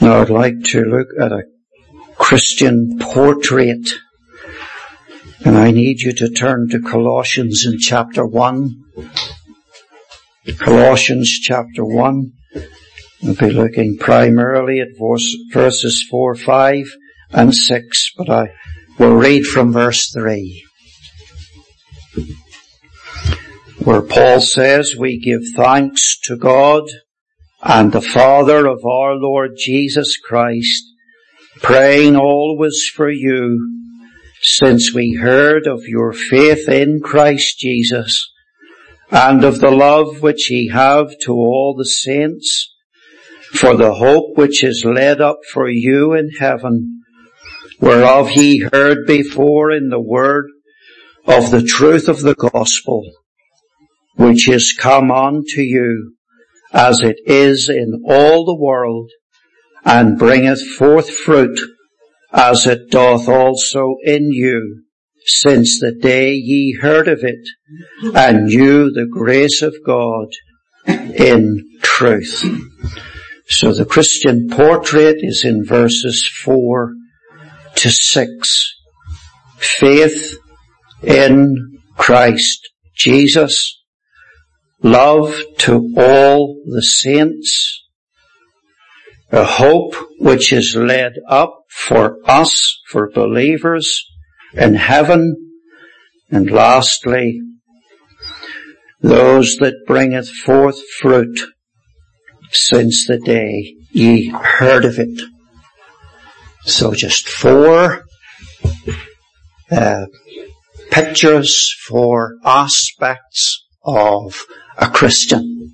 Now I'd like to look at a Christian portrait. And I need you to turn to Colossians in chapter 1. Colossians chapter 1. We'll be looking primarily at verses 4, 5, and 6, but I will read from verse 3. Where Paul says, "We give thanks to God and the Father of our Lord Jesus Christ, praying always for you, since we heard of your faith in Christ Jesus, and of the love which ye have to all the saints, for the hope which is laid up for you in heaven, whereof ye heard before in the word of the truth of the gospel, which is come unto you, as it is in all the world, and bringeth forth fruit, as it doth also in you, since the day ye heard of it, and knew the grace of God in truth." So the Christian portrait is in verses 4 to 6. Faith in Christ Jesus, love to all the saints, a hope which is laid up for us, for believers in heaven, and lastly, those that bringeth forth fruit, since the day ye heard of it. So just 4 pictures, 4 aspects of a Christian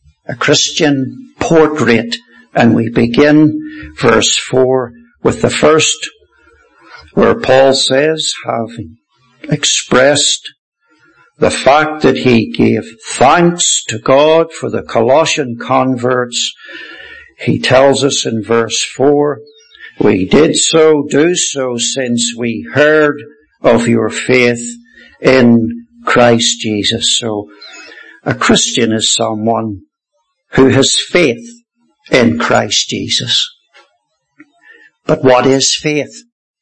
portrait. And we begin verse 4 with the first, where Paul says, having expressed the fact that he gave thanks to God for the Colossian converts, he tells us in verse 4, "We do so since we heard of your faith in Christ Jesus." So a Christian is someone who has faith in Christ Jesus. But what is faith?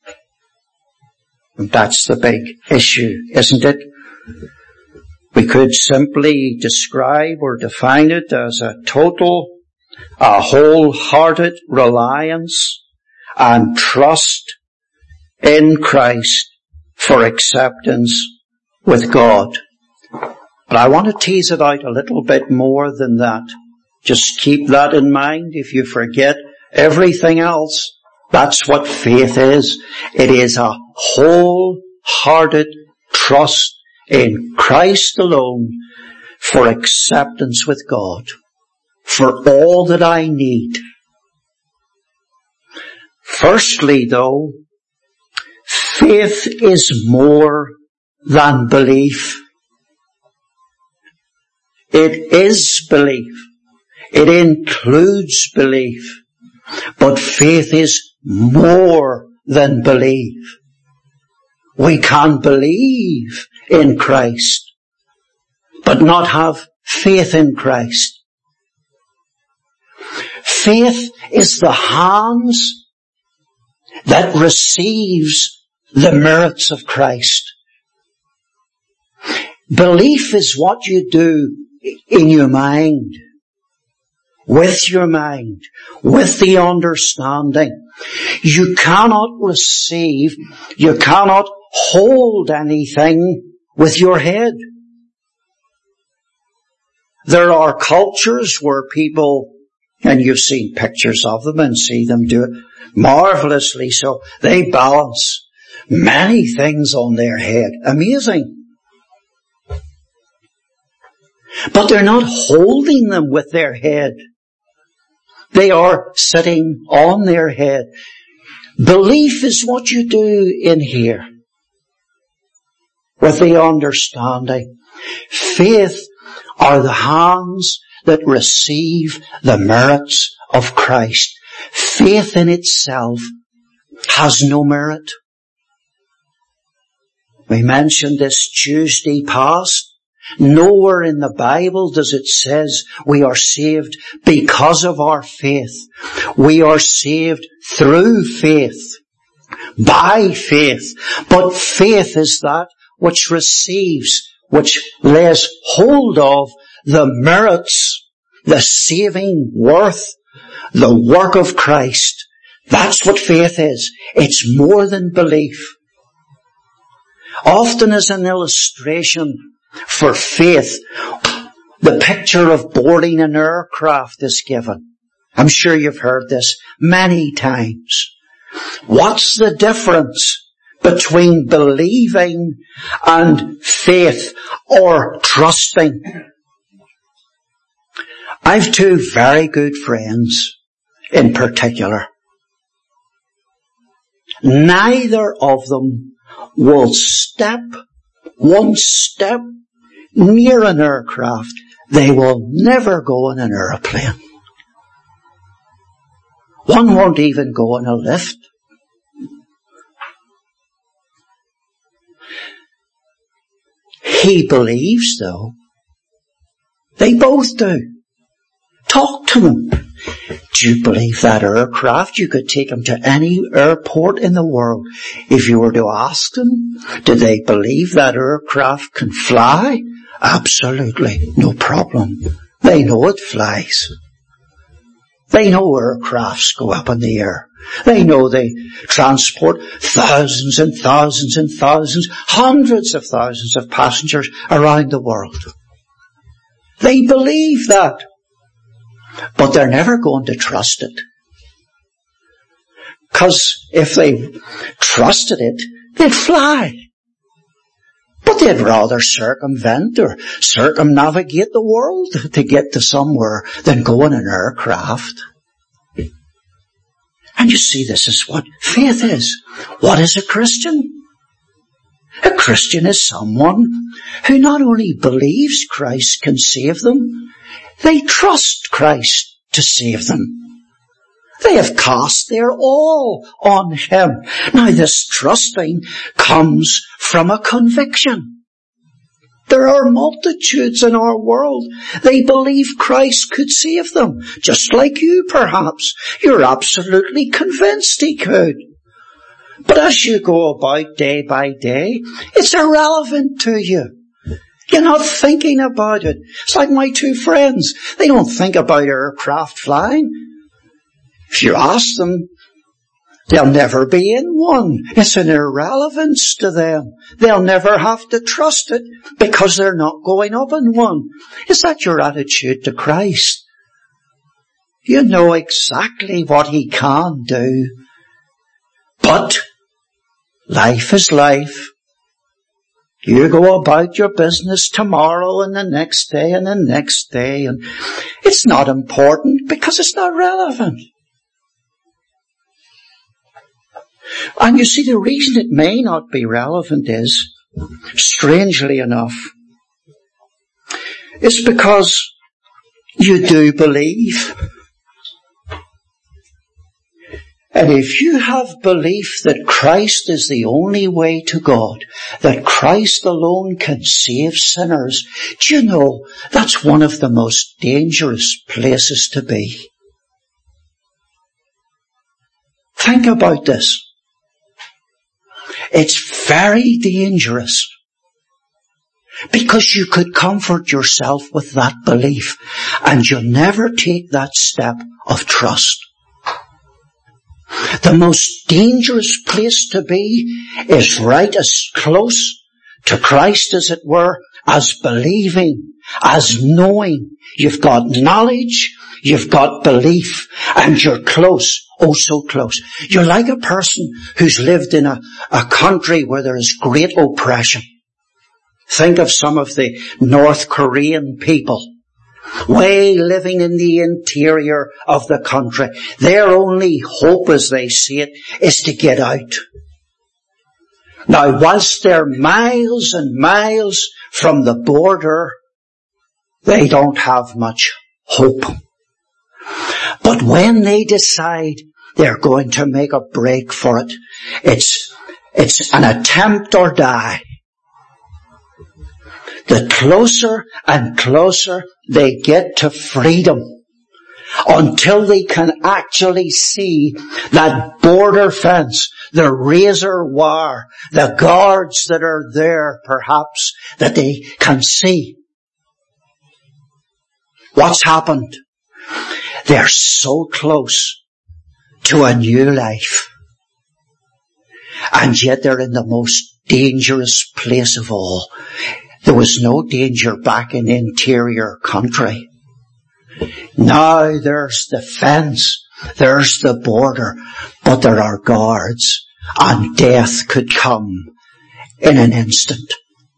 And that's the big issue, isn't it? We could simply describe or define it as a wholehearted reliance and trust in Christ for acceptance with God. But I want to tease it out a little bit more than that. Just keep that in mind. If you forget everything else, that's what faith is. It is a wholehearted trust in Christ alone for acceptance with God, for all that I need. Firstly, though, faith is more than belief. It is belief. It includes belief. But faith is more than belief. We can believe in Christ, but not have faith in Christ. Faith is the hands that receives the merits of Christ. Belief is what you do in your mind, with the understanding. You cannot receive, you cannot hold anything with your head. There are cultures where people, and you've seen pictures of them and see them do it marvelously, so they balance many things on their head. Amazing. But they're not holding them with their head. They are sitting on their head. Belief is what you do in here, with the understanding. Faith are the hands that receive the merits of Christ. Faith in itself has no merit. We mentioned this Tuesday past Nowhere in the Bible does it says we are saved because of our faith. We are saved through faith, by faith. But faith is that which receives, which lays hold of the merits, the saving worth, the work of Christ. That's what faith is. It's more than belief. Often as an illustration for faith, the picture of boarding an aircraft is given. I'm sure you've heard this many times. What's the difference between believing and faith or trusting? I've two very good friends in particular. Neither of them will step one step near an aircraft. They will never go in an aeroplane. One won't even go in a lift. He believes, though. They both do. Talk to them. Do you believe that aircraft? You could take them to any airport in the world. If you were to ask them, do they believe that aircraft can fly? Absolutely. No problem. They know it flies. They know aircrafts go up in the air. They know they transport thousands and thousands and thousands, hundreds of thousands of passengers around the world. They believe that. But they're never going to trust it. Because if they trusted it, they'd fly. But they'd rather circumvent or circumnavigate the world to get to somewhere than go in an aircraft. And you see, this is what faith is. What is a Christian? A Christian is someone who not only believes Christ can save them, they trust Christ to save them. They have cast their all on Him. Now this trusting comes from a conviction. There are multitudes in our world. They believe Christ could save them. Just like you, perhaps. You're absolutely convinced He could. But as you go about day by day, it's irrelevant to you. You're not thinking about it. It's like my two friends. They don't think about aircraft flying. If you ask them, they'll never be in one. It's an irrelevance to them. They'll never have to trust it because they're not going up in one. Is that your attitude to Christ? You know exactly what He can do. But life is life. You go about your business tomorrow and the next day and the next day, and it's not important because it's not relevant. And you see, the reason it may not be relevant is, strangely enough, it's because you do believe. And if you have belief that Christ is the only way to God, that Christ alone can save sinners, do you know that's one of the most dangerous places to be? Think about this. It's very dangerous because you could comfort yourself with that belief and you'll never take that step of trust. The most dangerous place to be is right as close to Christ, as it were, as believing, as knowing. You've got knowledge, you've got belief, and you're close, oh so close. You're like a person who's lived in a country where there is great oppression. Think of some of the North Korean people, way living in the interior of the country. Their only hope, as they see it, is to get out. Now, whilst they're miles and miles from the border, they don't have much hope. But when they decide they're going to make a break for it, it's an attempt or die. the closer and closer they get to freedom, until they can actually see that border fence, the razor wire, the guards that are there perhaps, that they can see. What's happened? They're so close to a new life. And yet they're in the most dangerous place of all. There was no danger back in the interior country. Now there's the fence, there's the border, but there are guards, and death could come in an instant.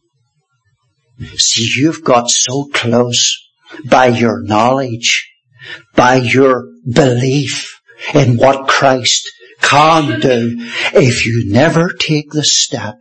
See, you've got so close by your knowledge, by your belief in what Christ can do. If you never take the step,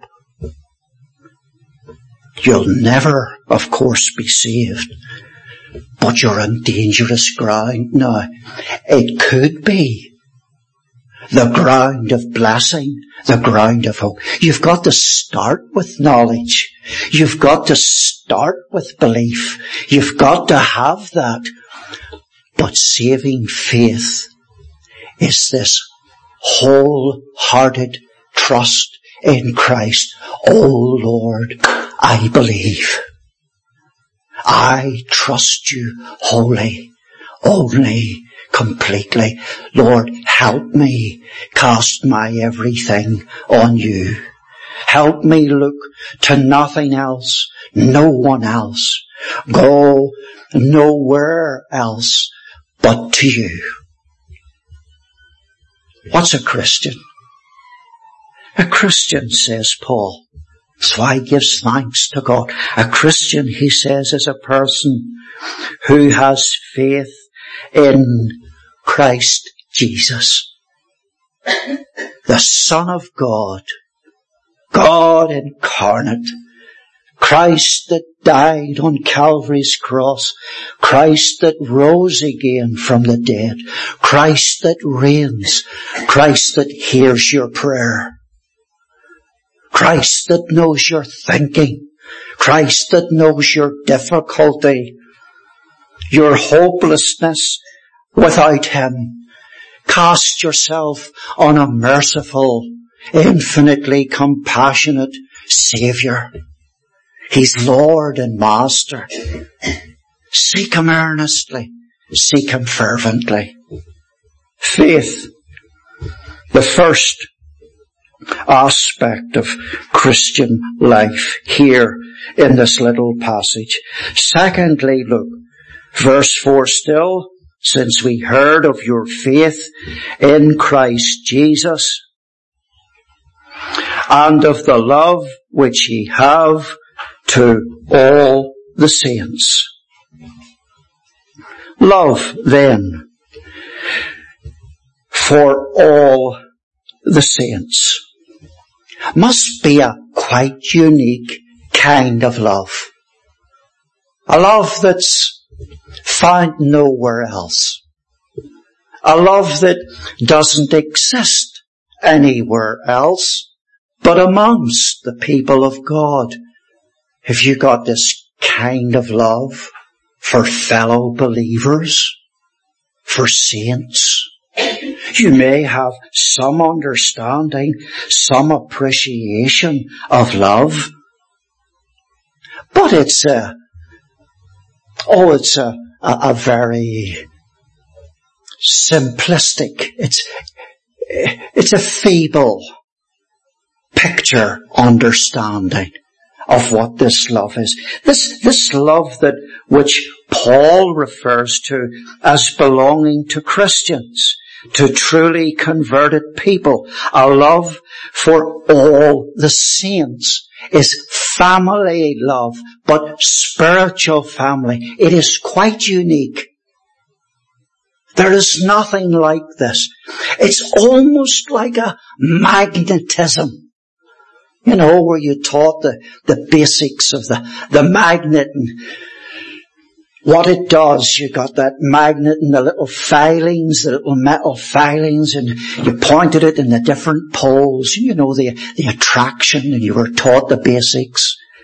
you'll never, of course, be saved. But you're on dangerous ground now. It could be the ground of blessing, the ground of hope. You've got to start with knowledge. You've got to start with belief. You've got to have that. But saving faith is this wholehearted trust in Christ. Oh Lord, I believe. I trust you wholly, only, completely. Lord, help me cast my everything on you. Help me look to nothing else, no one else. Go nowhere else but to you. What's a Christian? A Christian, says Paul. That's why he gives thanks to God. A Christian, he says, is a person who has faith in Christ Jesus, the Son of God, God incarnate, Christ that died on Calvary's cross, Christ that rose again from the dead, Christ that reigns, Christ that hears your prayer, Christ that knows your thinking, Christ that knows your difficulty, your hopelessness without Him. Cast yourself on a merciful, infinitely compassionate Saviour. He's Lord and Master. Seek Him earnestly. Seek Him fervently. Faith, the first aspect of Christian life here in this little passage. Secondly, look, verse 4 still, since we heard of your faith in Christ Jesus and of the love which ye have to all the saints. Love, then, for all the saints must be a quite unique kind of love. A love that's found nowhere else. A love that doesn't exist anywhere else but amongst the people of God. Have you got this kind of love for fellow believers, for saints? You may have some understanding, some appreciation of love, but it's a very simplistic, it's a feeble picture understanding of what this love is. This love which Paul refers to as belonging to Christians, to truly converted people. A love for all the saints is family love, but spiritual family. It is quite unique. There is nothing like this. It's almost like a magnetism. You know, where you taught the basics of the magnet and what it does. You got that magnet and the little filings, the little metal filings, and you pointed it in the different poles. You know, the attraction, and you were taught the basics.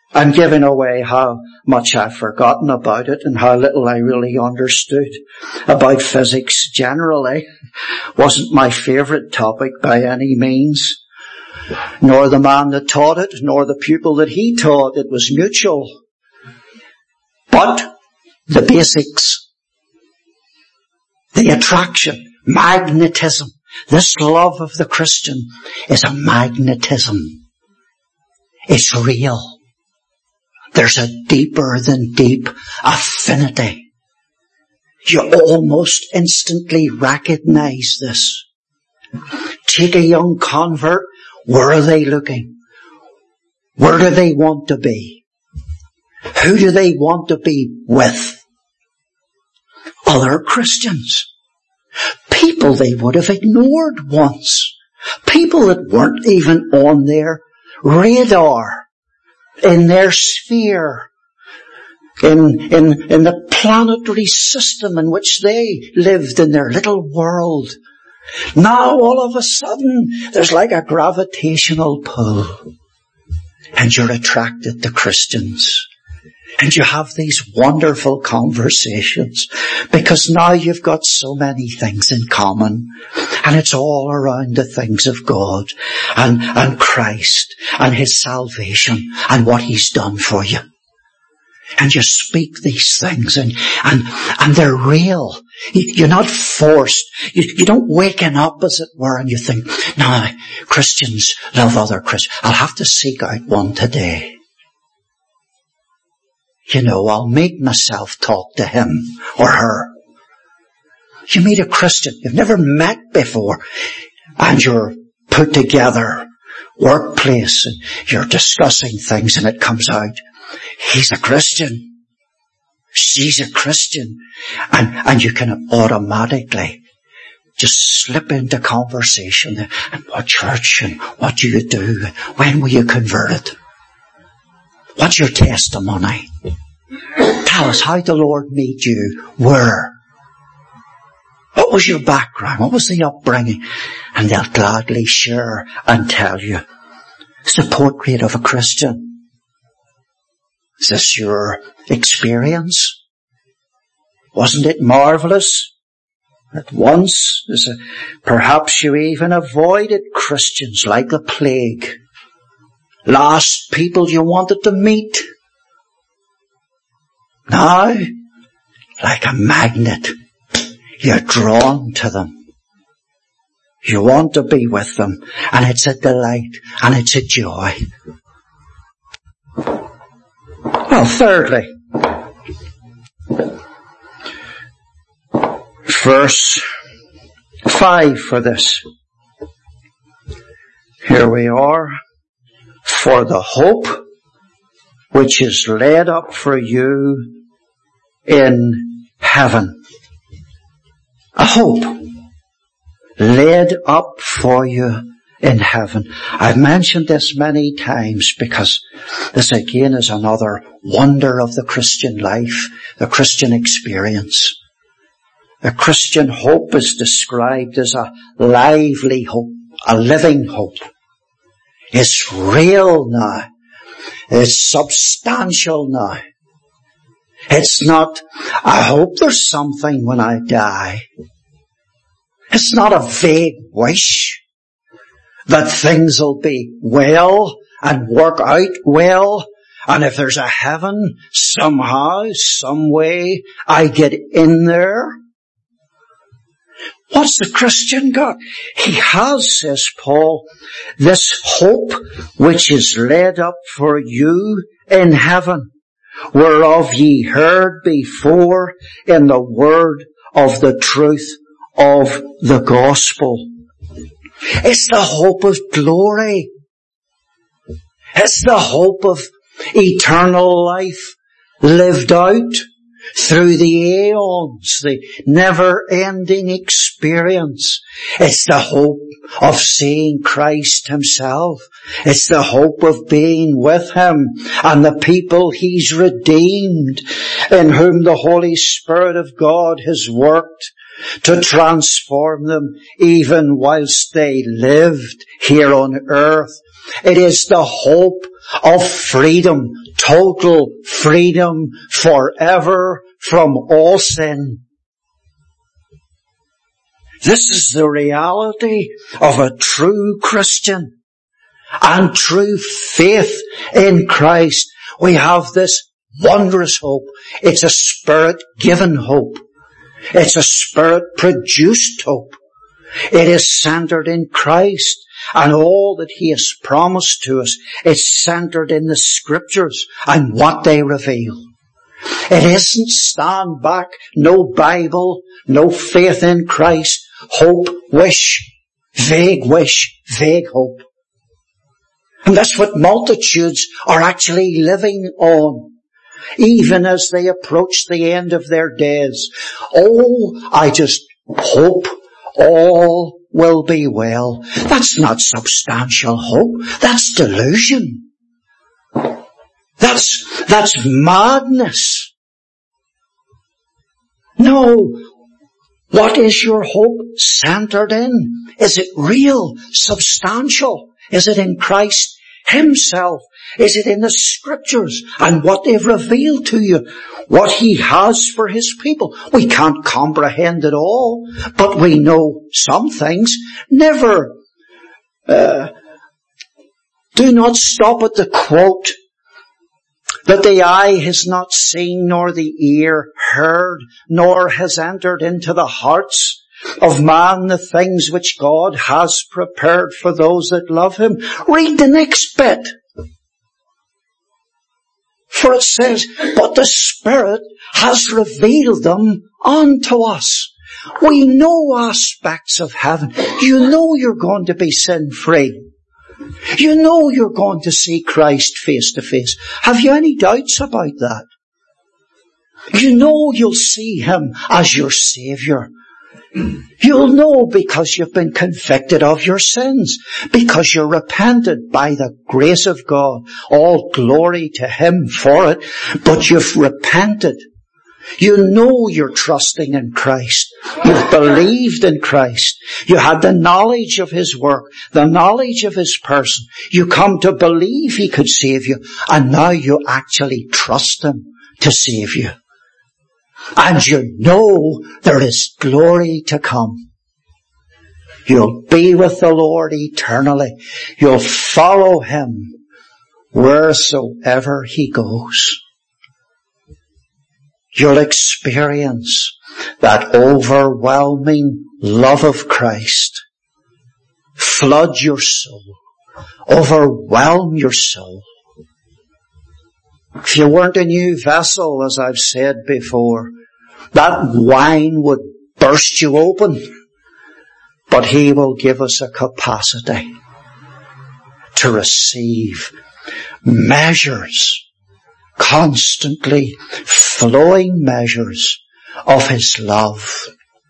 I'm giving away how much I've forgotten about it and how little I really understood about physics generally. Wasn't my favourite topic by any means, nor the man that taught it, nor the pupil that he taught. It was mutual. But the basics, the attraction, magnetism, this love of the Christian is a magnetism. It's real. There's a deeper than deep affinity. You almost instantly recognize this. Take a young convert. Where are they looking? Where do they want to be? Who do they want to be with? Other Christians. People they would have ignored once. People that weren't even on their radar, in their sphere, in the planetary system in which they lived in their little world. Now all of a sudden there's like a gravitational pull, and you're attracted to Christians. And you have these wonderful conversations because now you've got so many things in common, and it's all around the things of God and Christ and His salvation and what He's done for you. And you speak these things and they're real. You're not forced. You don't waken up, as it were, and you think, no, Christians love other Christians. I'll have to seek out one today. You know, I'll make myself talk to him or her. You meet a Christian you've never met before, and you're put together, workplace, and you're discussing things, and it comes out, he's a Christian. She's a Christian. And you can automatically just slip into conversation. And what church, and what do you do? When were you converted? What's your testimony? Tell us how the Lord made you. Where? What was your background? What was the upbringing? And they'll gladly share and tell you. It's the portrait of a Christian. Is this your experience? Wasn't it marvellous? At once, perhaps you even avoided Christians like the plague. Last people you wanted to meet. Now, like a magnet, you're drawn to them. You want to be with them, and it's a delight, and it's a joy. Well, thirdly, verse 5 for this. Here we are. For the hope which is laid up for you in heaven. A hope laid up for you in heaven. I've mentioned this many times because this again is another wonder of the Christian life, the Christian experience. The Christian hope is described as a lively hope, a living hope. It's real now. It's substantial now. It's not, I hope there's something when I die. It's not a vague wish that things will be well and work out well, and if there's a heaven, somehow, some way, I get in there. What's the Christian got? He has, says Paul, this hope which is laid up for you in heaven, whereof ye heard before in the word of the truth of the gospel. It's the hope of glory. It's the hope of eternal life lived out through the aeons, the never-ending experience. It's the hope of seeing Christ Himself. It's the hope of being with Him and the people He's redeemed, in whom the Holy Spirit of God has worked to transform them even whilst they lived here on earth. It is the hope of freedom, total freedom forever from all sin. This is the reality of a true Christian and true faith in Christ. We have this wondrous hope. It's a Spirit-given hope. It's a Spirit-produced hope. It is centered in Christ and all that He has promised to us. It's centered in the Scriptures and what they reveal. It isn't stand back, no Bible, no faith in Christ, hope, wish, vague hope. And that's what multitudes are actually living on, even as they approach the end of their days. Oh, I just hope all will be well. That's not substantial hope. That's delusion. That's madness. No. What is your hope centered in? Is it real, substantial? Is it in Christ Himself? Is it in the Scriptures and what they've revealed to you? What He has for His people? We can't comprehend it all, but we know some things. Never, do not stop at the quote that the eye has not seen, nor the ear heard, nor has entered into the hearts of man the things which God has prepared for those that love Him. Read the next bit. For it says, but the Spirit has revealed them unto us. We know aspects of heaven. You know you're going to be sin-free. You know you're going to see Christ face to face. Have you any doubts about that? You know you'll see Him as your Saviour. You'll know because you've been convicted of your sins, because you're repented by the grace of God. All glory to Him for it, but you've repented. You know you're trusting in Christ. You've believed in Christ. You had the knowledge of His work, the knowledge of His person. You come to believe He could save you, and now you actually trust Him to save you. And you know there is glory to come. You'll be with the Lord eternally. You'll follow Him wheresoever He goes. You'll experience that overwhelming love of Christ flood your soul, overwhelm your soul. If you weren't a new vessel, as I've said before, that wine would burst you open. But He will give us a capacity to receive measures, constantly flowing measures of His love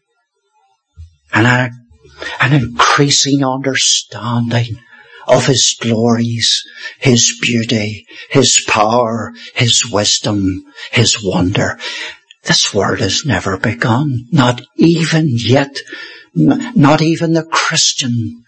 and an increasing understanding of His glories, His beauty, His power, His wisdom, His wonder. This world has never begun, not even yet, not even the Christian.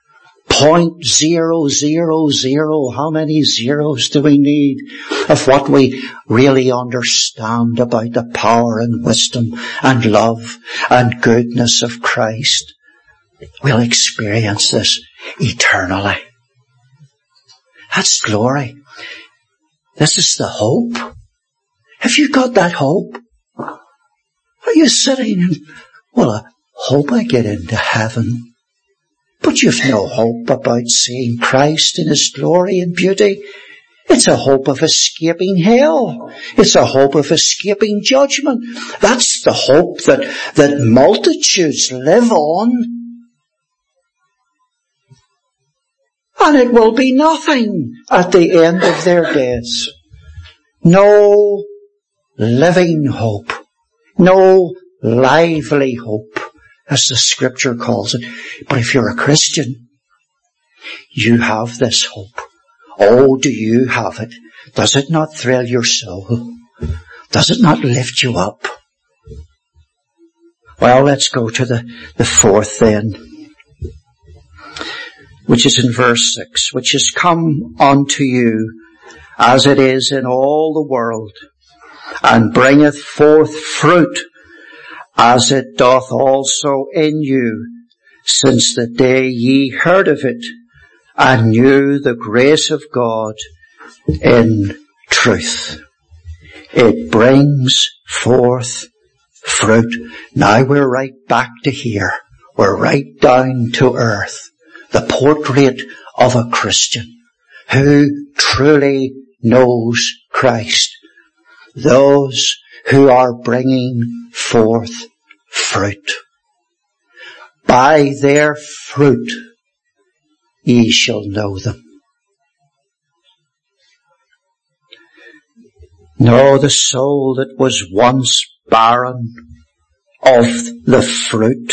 0.000, how many zeros do we need of what we really understand about the power and wisdom and love and goodness of Christ? We'll experience this eternally. That's glory. This is the hope. Have you got that hope? Are you sitting and, well, I hope I get into heaven. But you've no hope about seeing Christ in His glory and beauty. It's a hope of escaping hell. It's a hope of escaping judgment. That's the hope that multitudes live on. And it will be nothing at the end of their days. No living hope. No lively hope, as the Scripture calls it. But if you're a Christian, you have this hope. Oh, do you have it? Does it not thrill your soul? Does it not lift you up? Well, let's go to the fourth then, which is in verse 6, which is come unto you as it is in all the world, and bringeth forth fruit as it doth also in you, since the day ye heard of it, and knew the grace of God in truth. It brings forth fruit. Now we're right back to here. We're right down to earth. The portrait of a Christian who truly knows Christ. Those who are bringing forth fruit. By their fruit ye shall know them. No, the soul that was once barren of the fruit,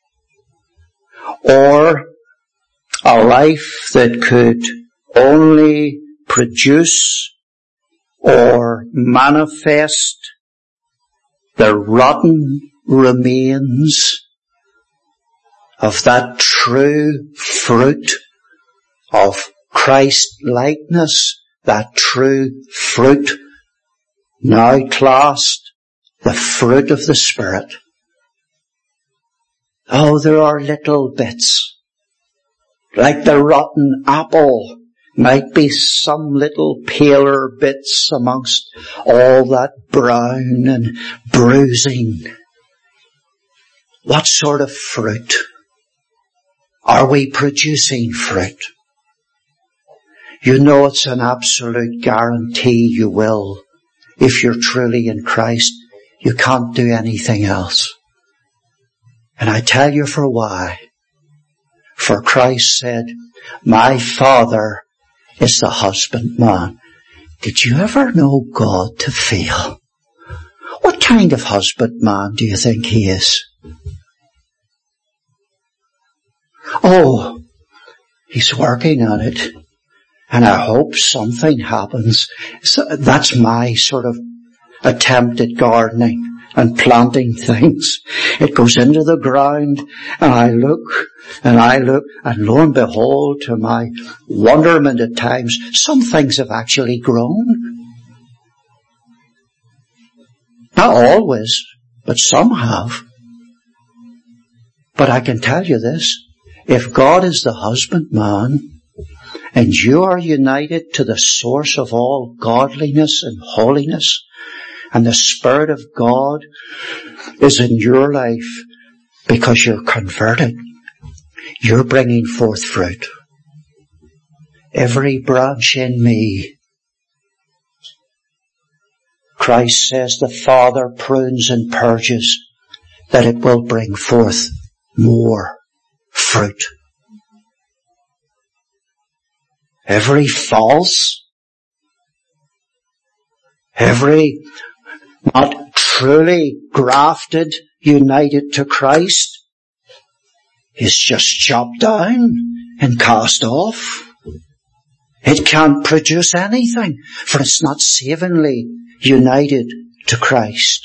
or a life that could only produce or manifest the rotten remains of that true fruit of Christ-likeness, that true fruit, now classed the fruit of the Spirit. Oh, there are little bits. Like the rotten apple might be some little paler bits amongst all that brown and bruising. What sort of fruit? Are we producing fruit? You know it's an absolute guarantee you will. If you're truly in Christ, you can't do anything else. And I tell you for why. For Christ said, my Father is the husbandman. Did you ever know God to feel? What kind of husbandman do you think he is? Oh, he's working on it. And I hope something happens. So that's my sort of attempt at gardening and planting things. It goes into the ground, and I look, and lo and behold, to my wonderment at times, some things have actually grown. Not always, but some have. But I can tell you this, if God is the husbandman, and you are united to the source of all godliness and holiness, and the Spirit of God is in your life because you're converted, you're bringing forth fruit. Every branch in me, Christ says the Father prunes and purges that it will bring forth more fruit. Every false, every not truly grafted, united to Christ, is just chopped down and cast off. It can't produce anything, for it's not savingly united to Christ.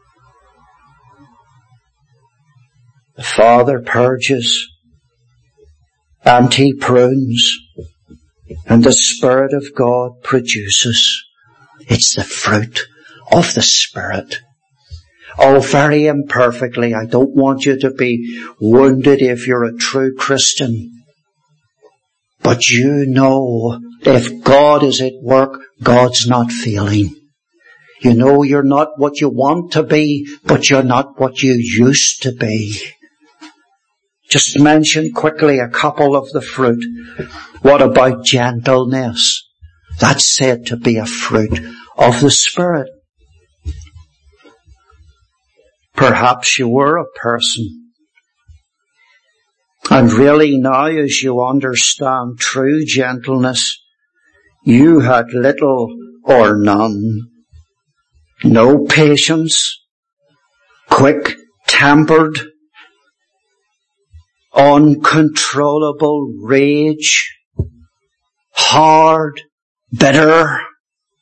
The Father purges and He prunes, and the Spirit of God produces. It's the fruit of the Spirit. Oh, very imperfectly. I don't want you to be wounded if you're a true Christian. But you know, if God is at work, God's not failing. You know you're not what you want to be, but you're not what you used to be. Just mention quickly a couple of the fruit. What about gentleness? That's said to be a fruit of the Spirit. Perhaps you were a person, and really now as you understand true gentleness, you had little or none. No patience, quick-tempered, uncontrollable rage, hard, bitter,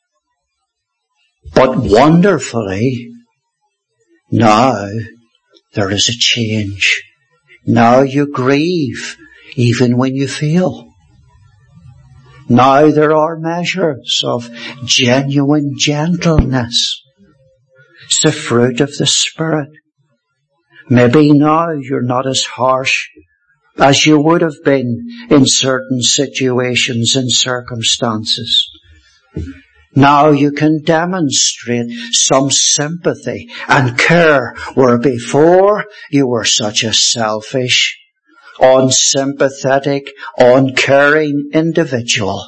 but wonderfully, now there is a change. Now you grieve even when you fail. Now there are measures of genuine gentleness. It's the fruit of the Spirit. Maybe now you're not as harsh as you would have been in certain situations and circumstances. Now you can demonstrate some sympathy and care where before you were such a selfish, unsympathetic, uncaring individual.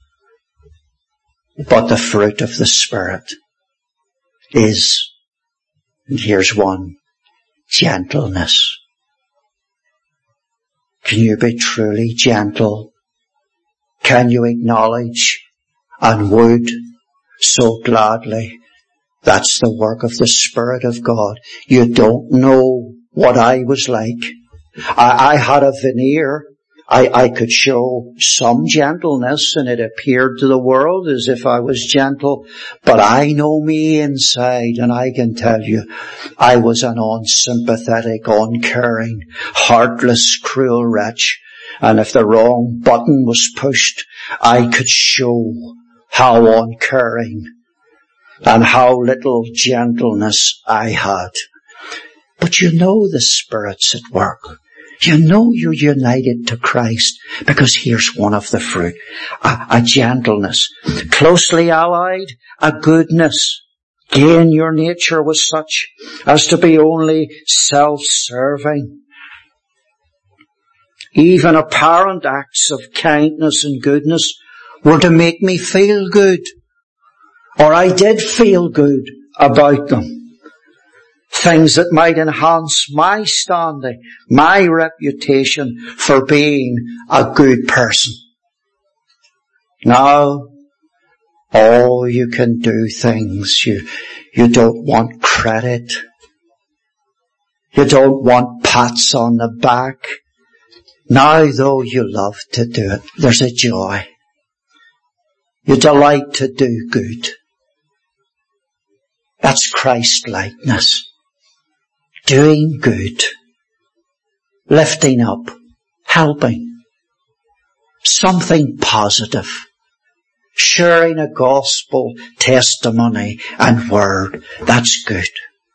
But the fruit of the Spirit is, and here's one, gentleness. Can you be truly gentle? Can you acknowledge and would so gladly? That's the work of the Spirit of God. You don't know what I was like. I had a veneer. I could show some gentleness, and it appeared to the world as if I was gentle. But I know me inside, and I can tell you, I was an unsympathetic, uncaring, heartless, cruel wretch. And if the wrong button was pushed, I could show how uncaring and how little gentleness I had. But you know the Spirit's at work. You know you're united to Christ, because here's one of the fruit. A gentleness. Closely allied, a goodness. Again, your nature was such as to be only self-serving. Even apparent acts of kindness and goodness were to make me feel good. Or I did feel good about them. Things that might enhance my standing, my reputation for being a good person. Now, oh, you can do things. You don't want credit. You don't want pats on the back. Now, though, you love to do it. There's a joy. You delight to do good. That's Christ-likeness. Doing good, lifting up, helping, something positive, sharing a gospel testimony and word. That's good.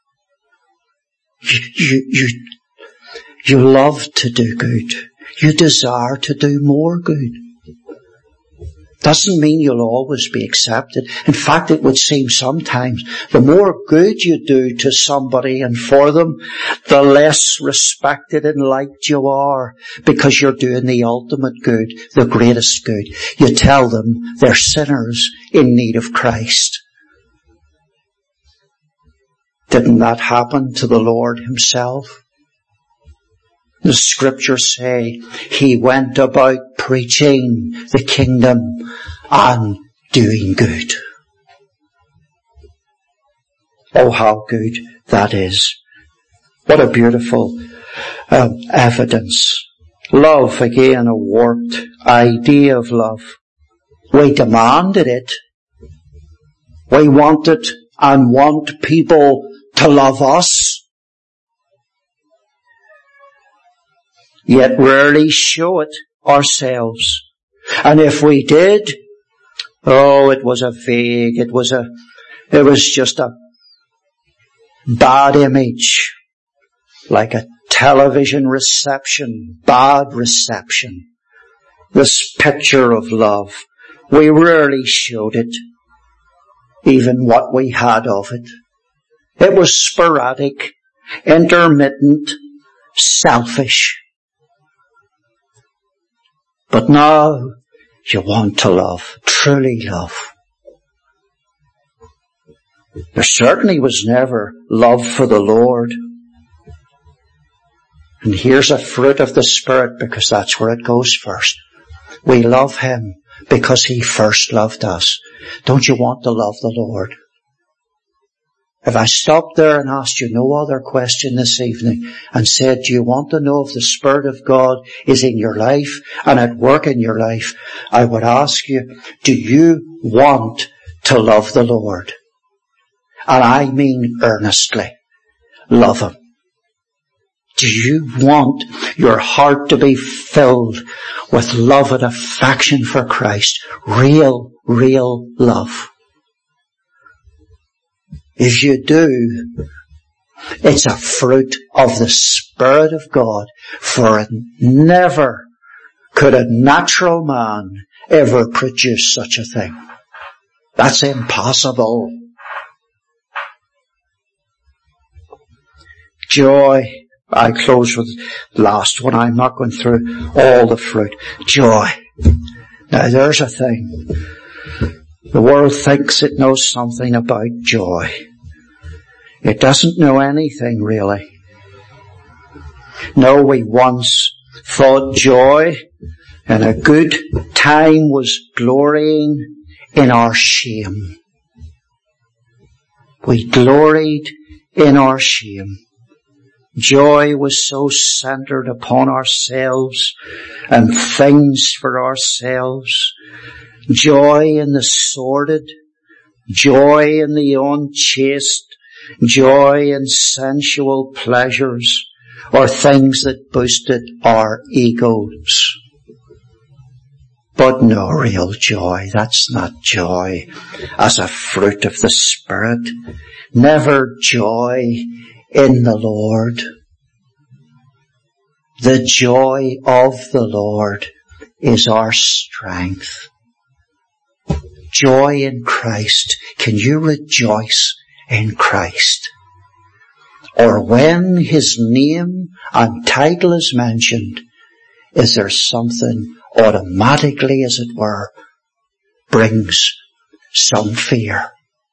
You love to do good. You desire to do more good. Doesn't mean you'll always be accepted. In fact, it would seem sometimes the more good you do to somebody and for them, the less respected and liked you are, because you're doing the ultimate good, the greatest good. You tell them they're sinners in need of Christ. Didn't that happen to the Lord Himself? The Scriptures say He went about preaching the kingdom and doing good. Oh, how good that is. What a beautiful evidence. Love, again, a warped idea of love. We demanded it. We wanted and want people to love us. Yet rarely show it ourselves. And if we did, oh, it was a vague, it was just a bad image, like a television reception, bad reception. This picture of love, we rarely showed it, even what we had of it. It was sporadic, intermittent, selfish. But now you want to love, truly love. There certainly was never love for the Lord. And here's a fruit of the Spirit, because that's where it goes first. We love Him because He first loved us. Don't you want to love the Lord? If I stopped there and asked you no other question this evening and said, do you want to know if the Spirit of God is in your life and at work in your life, I would ask you, do you want to love the Lord? And I mean earnestly, love Him. Do you want your heart to be filled with love and affection for Christ? Real love. If you do, it's a fruit of the Spirit of God, for never could a natural man ever produce such a thing. That's impossible. Joy. I close with the last one. I'm not going through all the fruit. Joy. Now there's a thing. The world thinks it knows something about joy. It doesn't know anything really. No, we once thought joy and a good time was glorying in our shame. We gloried in our shame. Joy was so centered upon ourselves and things for ourselves. Joy in the sordid, joy in the unchaste, joy in sensual pleasures, or things that boosted our egos. But no real joy. That's not joy as a fruit of the Spirit. Never joy in the Lord. The joy of the Lord is our strength. Joy in Christ. Can you rejoice in Christ? Or when His name and title is mentioned, is there something automatically, as it were, brings some fear?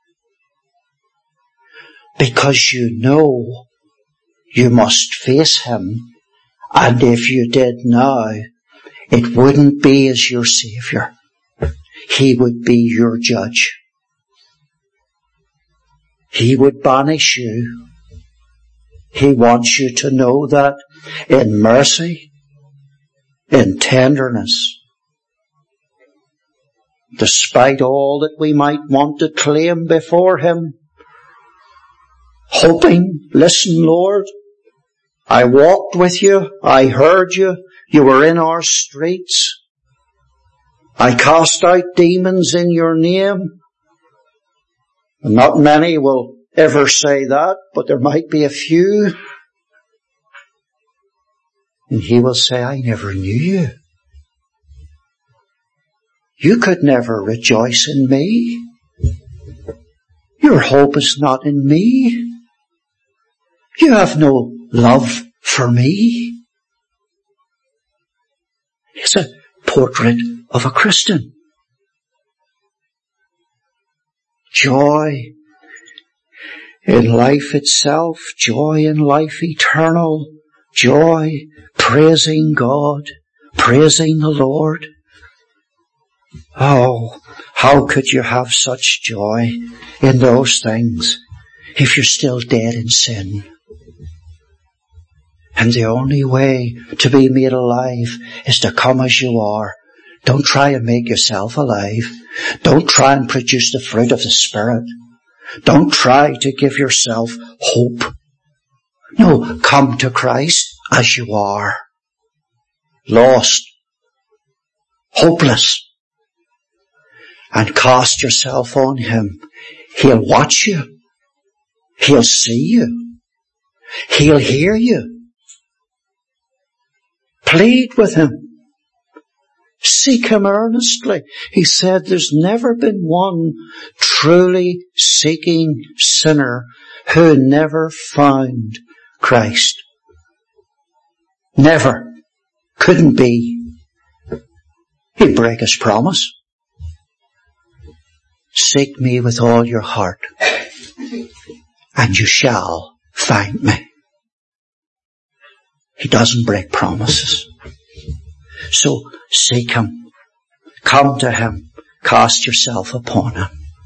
Because you know you must face Him, and if you did now, it wouldn't be as your Saviour. He would be your judge. He would banish you. He wants you to know that in mercy, in tenderness, despite all that we might want to claim before Him, hoping, listen, Lord, I walked with you, I heard you, you were in our streets, I cast out demons in your name. And not many will ever say that, but there might be a few. And He will say, I never knew you. You could never rejoice in me. Your hope is not in me. You have no love for me. It's a portrait of a Christian. Joy in life itself, joy in life eternal, joy praising God, praising the Lord. Oh, how could you have such joy in those things if you're still dead in sin? And the only way to be made alive is to come as you are. Don't try and make yourself alive. Don't try and produce the fruit of the Spirit. Don't try to give yourself hope. No, come to Christ as you are. Lost. Hopeless. And cast yourself on Him. He'll watch you. He'll see you. He'll hear you. Plead with Him. Seek Him earnestly. He said there's never been one truly seeking sinner who never found Christ. Never. Couldn't be. He'd break His promise. Seek me with all your heart, and you shall find me. He doesn't break promises. So seek Him. Come to Him. Cast yourself upon Him.